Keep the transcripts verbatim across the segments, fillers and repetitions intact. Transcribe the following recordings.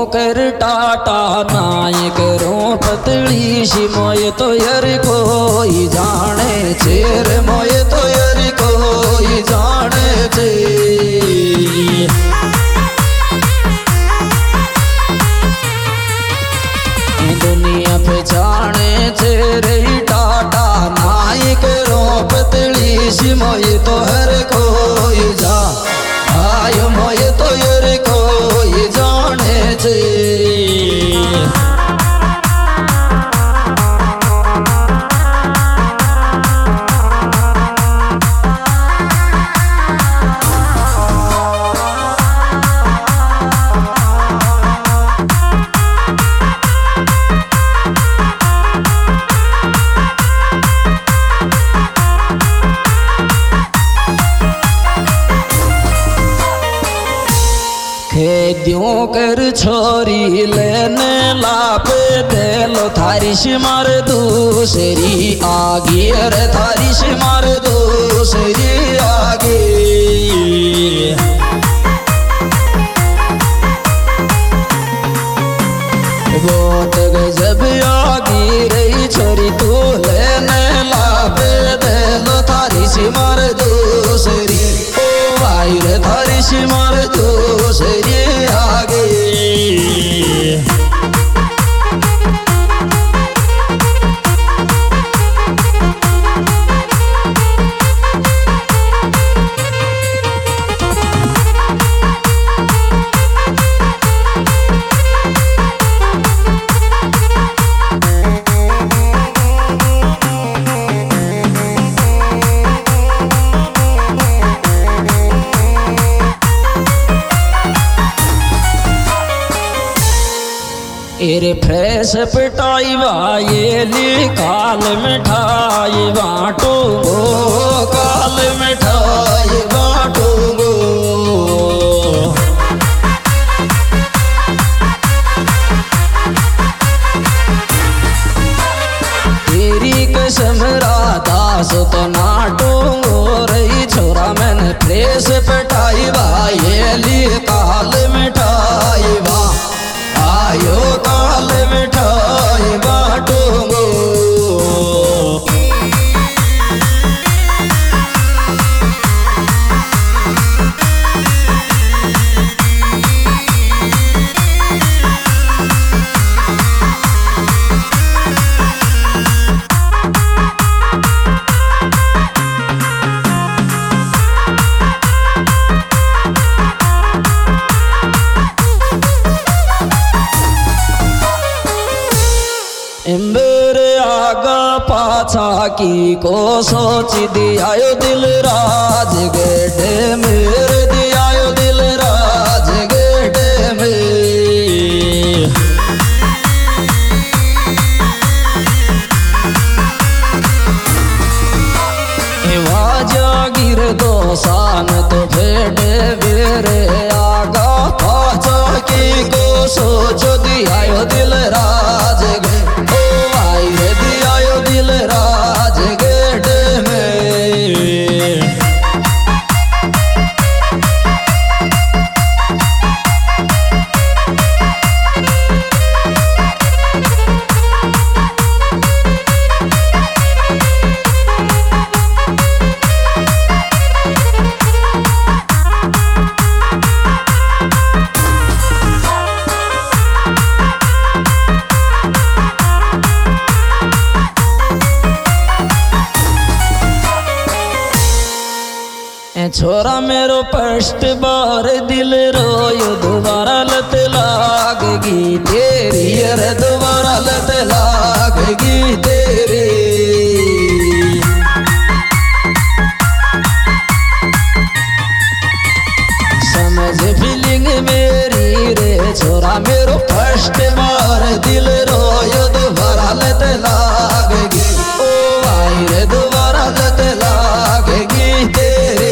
कर टाटा नाय करो पतली सी मोय तो यार कोई जाने चेर मोय तो यार कोई जाने चे दुनिया पे जाने चेरे टाटा नाय करो पतली सी मोय तो हर कोई जा आयो मोय तो यार कोई जाने चे खेद्यों कर छोरी लेने लापे दे लो थारी शिमार दूसरी आगे रे थारी शिमार दूसरी आगे बहुत गजब आगे रही छोरी तू लेने लापे दे लो थारी शिमार दूसरी ओ भाई रे थारी शिमार दूसरी आगे एरे फ्रेश पिटाई ये ली काल मिठाई बाटो गो काल मिठाई बाटो गो तेरी कसम दास तो नाटो गो रही छोरा मैंने फ्रेश पिटाई ये ली काल मिठाई बा आयो काल मिठाई बाटो गो मेरे आगा पाछा की को सोच दियायो दिल राज गेडे मेरे दियायो दिल राज गेडे में वाजा गिर दो सान तो फेडे मेरे आगा पाछा की को सोच दियायो दिल राज गेडे दिल राज गेट में छोरा मेरो फर्स्ट बार दिल रोयो दोबारा लत लागगी तेरी अरे दोबारा लत लागगी तेरी समझ फीलिंग मेरी रे छोरा मेरो फर्स्ट बार दिल रोयो दोबारा लत लागगी ओ भाई रे दोबारा लत लागगी तेरी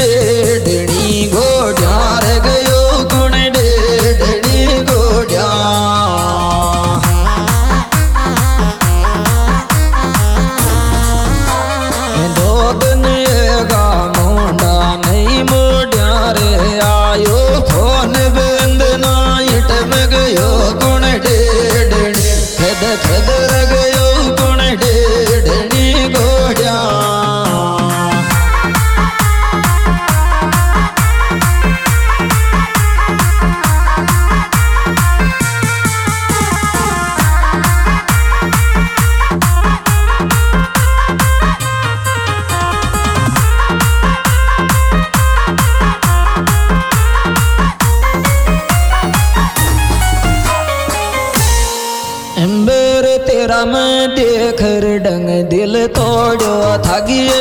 डेढ़नी गोड्या रे गयो गुण डेढ़नी गोड्या दो दिन एगा मुंडा नहीं मोड्या रे आयो फोन बंद नाइट में गयो गुण डेढ़नी खद खद रे गयो गुण डेढ़नी गोड्या तेरा मैं देख डंग दिल तोड़ो थागिए